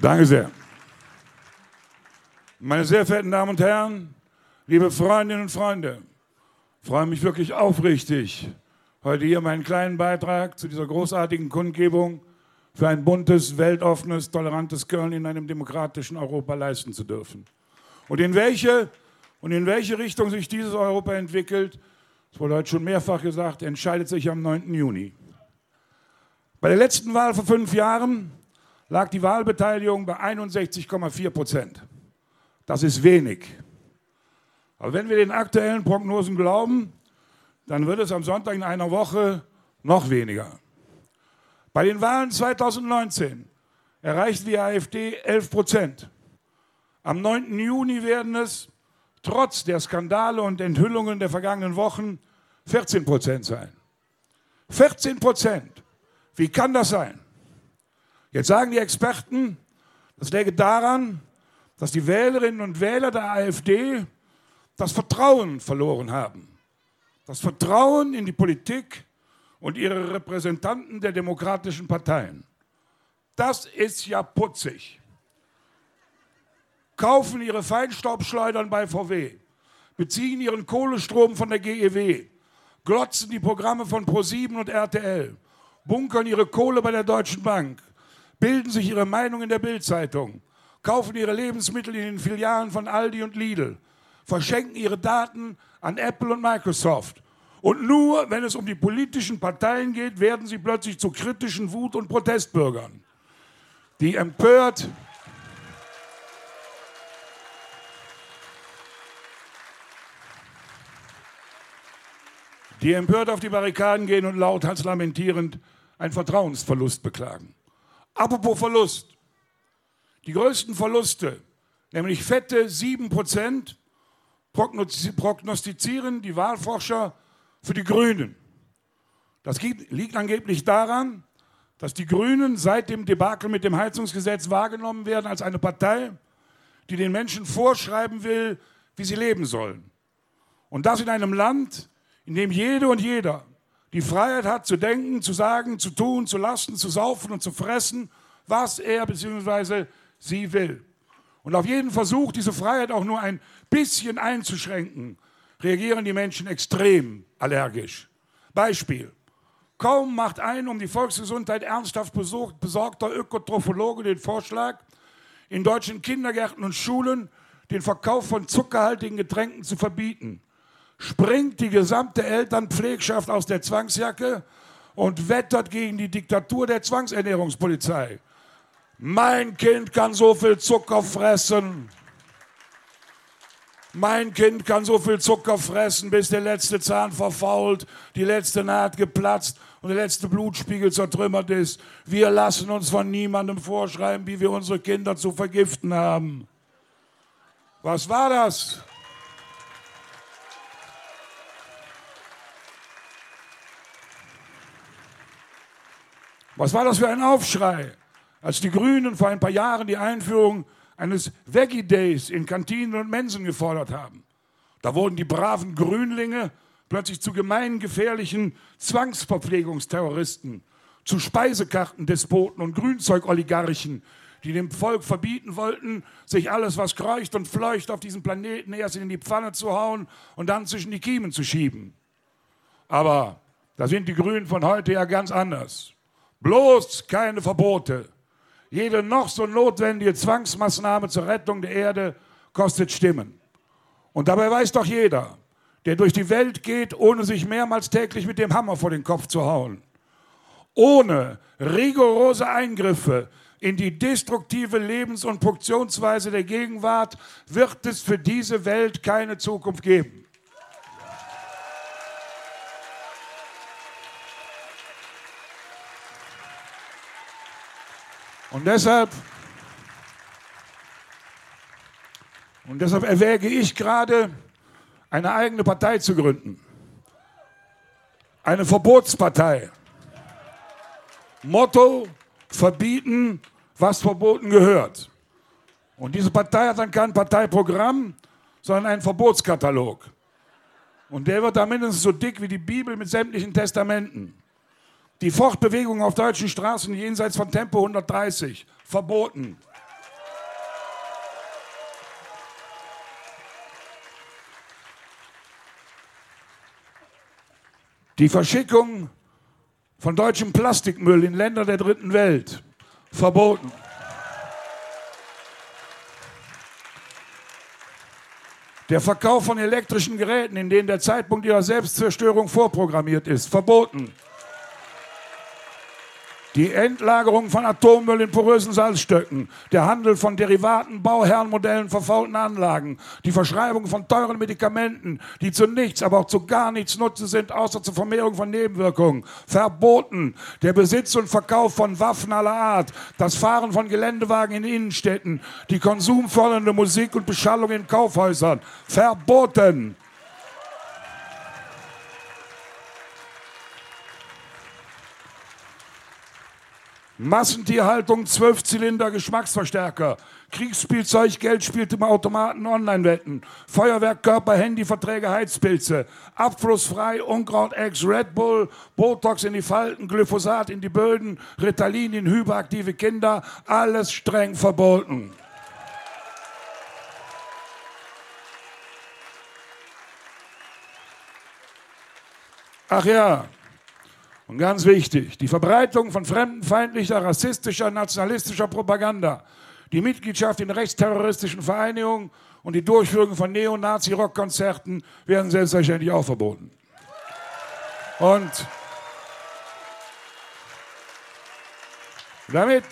Danke sehr. Meine sehr verehrten Damen und Herren, liebe Freundinnen und Freunde, ich freue mich wirklich aufrichtig, heute hier meinen kleinen Beitrag zu dieser großartigen Kundgebung für ein buntes, weltoffenes, tolerantes Köln in einem demokratischen Europa leisten zu dürfen. Und in welche Richtung sich dieses Europa entwickelt, das wurde heute schon mehrfach gesagt, entscheidet sich am 9. Juni. Bei der letzten Wahl vor 5 Jahren lag die Wahlbeteiligung bei 61,4%. Das ist wenig. Aber wenn wir den aktuellen Prognosen glauben, dann wird es am Sonntag in einer Woche noch weniger. Bei den Wahlen 2019 erreichte die AfD 11%. Am 9. Juni werden es trotz der Skandale und Enthüllungen der vergangenen Wochen 14% sein. 14%. Wie kann das sein? Jetzt sagen die Experten, das läge daran, dass die Wählerinnen und Wähler der AfD das Vertrauen verloren haben. Das Vertrauen in die Politik und ihre Repräsentanten der demokratischen Parteien. Das ist ja putzig. Kaufen ihre Feinstaubschleudern bei VW, beziehen ihren Kohlestrom von der GEW, glotzen die Programme von ProSieben und RTL, bunkern ihre Kohle bei der Deutschen Bank, bilden sich ihre Meinung in der Bild-Zeitung, kaufen ihre Lebensmittel in den Filialen von Aldi und Lidl, verschenken ihre Daten an Apple und Microsoft. Und nur, wenn es um die politischen Parteien geht, werden sie plötzlich zu kritischen Wut- und Protestbürgern, die empört auf die Barrikaden gehen und lauthals lamentierend einen Vertrauensverlust beklagen. Apropos Verlust. Die größten Verluste, nämlich fette 7%, prognostizieren die Wahlforscher für die Grünen. Das liegt angeblich daran, dass die Grünen seit dem Debakel mit dem Heizungsgesetz wahrgenommen werden als eine Partei, die den Menschen vorschreiben will, wie sie leben sollen. Und das in einem Land, in dem jede und jeder die Freiheit hat, zu denken, zu sagen, zu tun, zu lassen, zu saufen und zu fressen, was er bzw. sie will. Und auf jeden Versuch, diese Freiheit auch nur ein bisschen einzuschränken, reagieren die Menschen extrem allergisch. Beispiel: Kaum macht ein um die Volksgesundheit ernsthaft besorgter Ökotrophologe den Vorschlag, in deutschen Kindergärten und Schulen den Verkauf von zuckerhaltigen Getränken zu verbieten, springt die gesamte Elternpflegschaft aus der Zwangsjacke und wettert gegen die Diktatur der Zwangsernährungspolizei. Mein Kind kann so viel Zucker fressen. Mein Kind kann so viel Zucker fressen, bis der letzte Zahn verfault, die letzte Naht geplatzt und der letzte Blutspiegel zertrümmert ist. Wir lassen uns von niemandem vorschreiben, wie wir unsere Kinder zu vergiften haben. Was war das? Was war das für ein Aufschrei, als die Grünen vor ein paar Jahren die Einführung eines Veggie Days in Kantinen und Mensen gefordert haben. Da wurden die braven Grünlinge plötzlich zu gemeingefährlichen Zwangsverpflegungsterroristen, zu Speisekartendespoten und Grünzeugoligarchen, die dem Volk verbieten wollten, sich alles, was kreucht und fleucht auf diesem Planeten, erst in die Pfanne zu hauen und dann zwischen die Kiemen zu schieben. Aber da sind die Grünen von heute ja ganz anders. Bloß keine Verbote. Jede noch so notwendige Zwangsmaßnahme zur Rettung der Erde kostet Stimmen. Und dabei weiß doch jeder, der durch die Welt geht, ohne sich mehrmals täglich mit dem Hammer vor den Kopf zu hauen, ohne rigorose Eingriffe in die destruktive Lebens- und Funktionsweise der Gegenwart, wird es für diese Welt keine Zukunft geben. Und deshalb erwäge ich gerade, eine eigene Partei zu gründen. Eine Verbotspartei. Motto: verbieten, was verboten gehört. Und diese Partei hat dann kein Parteiprogramm, sondern einen Verbotskatalog. Und der wird da mindestens so dick wie die Bibel mit sämtlichen Testamenten. Die Fortbewegung auf deutschen Straßen jenseits von Tempo 130, verboten. Die Verschickung von deutschem Plastikmüll in Länder der dritten Welt verboten. Der Verkauf von elektrischen Geräten, in denen der Zeitpunkt ihrer Selbstzerstörung vorprogrammiert ist, verboten. Die Endlagerung von Atommüll in porösen Salzstöcken, der Handel von Derivaten, Bauherrenmodellen, verfaulten Anlagen, die Verschreibung von teuren Medikamenten, die zu nichts, aber auch zu gar nichts Nutzen sind, außer zur Vermehrung von Nebenwirkungen, verboten. Der Besitz und Verkauf von Waffen aller Art, das Fahren von Geländewagen in Innenstädten, die konsumfördernde Musik und Beschallung in Kaufhäusern, verboten. Massentierhaltung, 12-Zylinder, Geschmacksverstärker, Kriegsspielzeug, Geldspiel im Automaten, Online-Wetten, Feuerwerk, Körper, Handyverträge, Heizpilze, abflussfrei, Unkraut, Eggs, Red Bull, Botox in die Falten, Glyphosat in die Böden, Ritalin in hyperaktive Kinder, alles streng verboten. Ach ja. Und ganz wichtig, die Verbreitung von fremdenfeindlicher, rassistischer, nationalistischer Propaganda, die Mitgliedschaft in rechtsterroristischen Vereinigungen und die Durchführung von Neonazi-Rockkonzerten werden selbstverständlich auch verboten. Und damit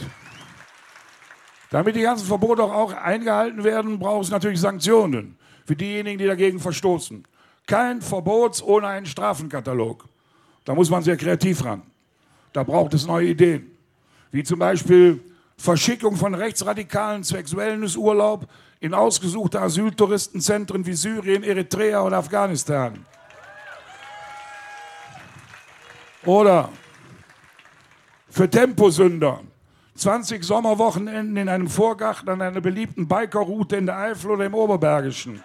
die ganzen Verbote auch eingehalten werden, braucht es natürlich Sanktionen für diejenigen, die dagegen verstoßen. Kein Verbot ohne einen Strafenkatalog. Da muss man sehr kreativ ran. Da braucht es neue Ideen. Wie zum Beispiel Verschickung von Rechtsradikalen zwecks Wellnessurlaub in ausgesuchte Asyltouristenzentren wie Syrien, Eritrea oder Afghanistan. Oder für Temposünder 20 Sommerwochenenden in einem Vorgarten an einer beliebten Bikerroute in der Eifel oder im Oberbergischen.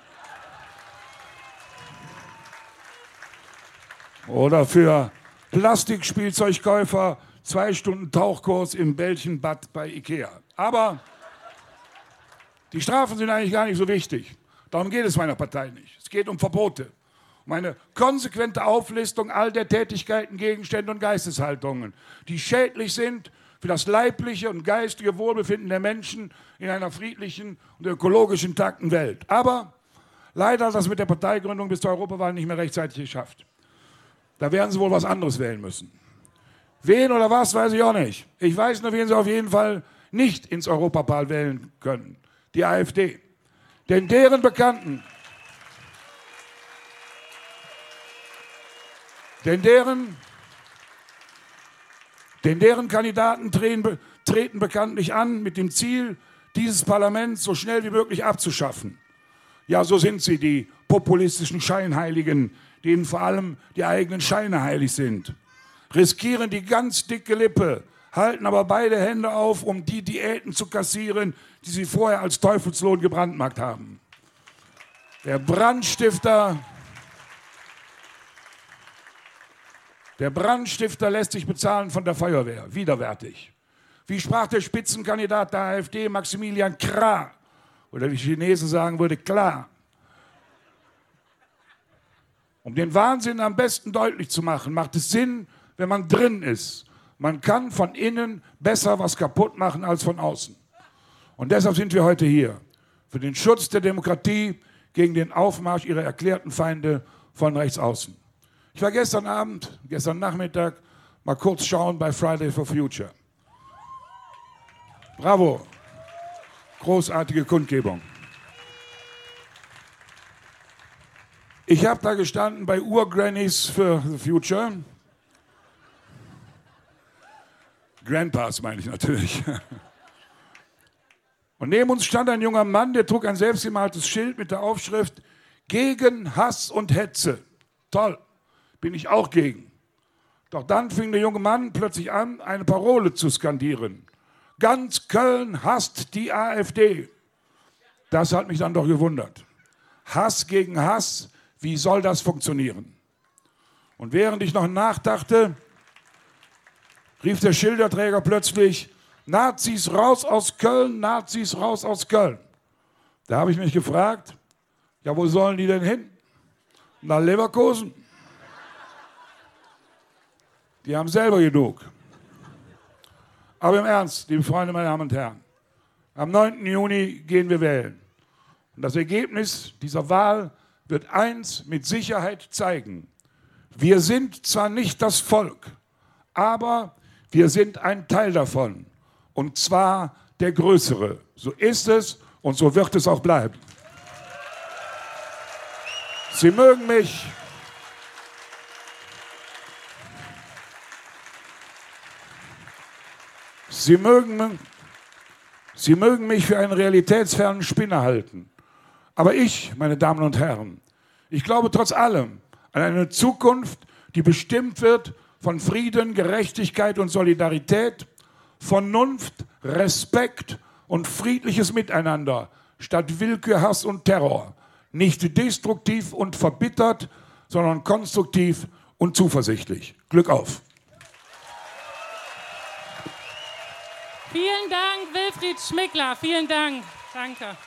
Oder für Plastikspielzeugkäufer 2 Stunden Tauchkurs im Bällchenbad bei Ikea. Aber die Strafen sind eigentlich gar nicht so wichtig. Darum geht es meiner Partei nicht. Es geht um Verbote. Um eine konsequente Auflistung all der Tätigkeiten, Gegenstände und Geisteshaltungen, die schädlich sind für das leibliche und geistige Wohlbefinden der Menschen in einer friedlichen und ökologisch intakten Welt. Aber leider hat das mit der Parteigründung bis zur Europawahl nicht mehr rechtzeitig geschafft. Da werden sie wohl was anderes wählen müssen. Wen oder was, weiß ich auch nicht. Ich weiß nur, wen sie auf jeden Fall nicht ins Europaparlament wählen können. Die AfD. Denn deren Bekannten, deren Kandidaten treten bekanntlich an mit dem Ziel, dieses Parlament so schnell wie möglich abzuschaffen. Ja, so sind sie, die populistischen Scheinheiligen, denen vor allem die eigenen Scheine heilig sind. Riskieren die ganz dicke Lippe, halten aber beide Hände auf, um die Diäten zu kassieren, die sie vorher als Teufelslohn gebrandmarkt haben. Der Brandstifter lässt sich bezahlen von der Feuerwehr, widerwärtig. Wie sprach der Spitzenkandidat der AfD, Maximilian Krah, oder wie die Chinesen sagen würde, klar. Um den Wahnsinn am besten deutlich zu machen, macht es Sinn, wenn man drin ist. Man kann von innen besser was kaputt machen als von außen. Und deshalb sind wir heute hier. Für den Schutz der Demokratie gegen den Aufmarsch ihrer erklärten Feinde von rechts außen. Ich war gestern Nachmittag mal kurz schauen bei Friday for Future. Bravo. Großartige Kundgebung. Ich habe da gestanden bei Urgrannies for the Future. Grandpas meine ich natürlich. Und neben uns stand ein junger Mann, der trug ein selbstgemaltes Schild mit der Aufschrift Gegen Hass und Hetze. Toll, bin ich auch gegen. Doch dann fing der junge Mann plötzlich an, eine Parole zu skandieren. Ganz Köln hasst die AfD. Das hat mich dann doch gewundert. Hass gegen Hass, wie soll das funktionieren? Und während ich noch nachdachte, rief der Schilderträger plötzlich, Nazis raus aus Köln, Nazis raus aus Köln. Da habe ich mich gefragt, ja, wo sollen die denn hin? Nach Leverkusen? Die haben selber genug. Aber im Ernst, liebe Freunde, meine Damen und Herren, am 9. Juni gehen wir wählen. Und das Ergebnis dieser Wahl wird eins mit Sicherheit zeigen. Wir sind zwar nicht das Volk, aber wir sind ein Teil davon. Und zwar der Größere. So ist es und so wird es auch bleiben. Sie mögen mich für einen realitätsfernen Spinner halten. Aber ich, meine Damen und Herren, ich glaube trotz allem an eine Zukunft, die bestimmt wird von Frieden, Gerechtigkeit und Solidarität, Vernunft, Respekt und friedliches Miteinander statt Willkür, Hass und Terror. Nicht destruktiv und verbittert, sondern konstruktiv und zuversichtlich. Glück auf! Vielen Dank, Wilfried Schmickler. Vielen Dank. Danke.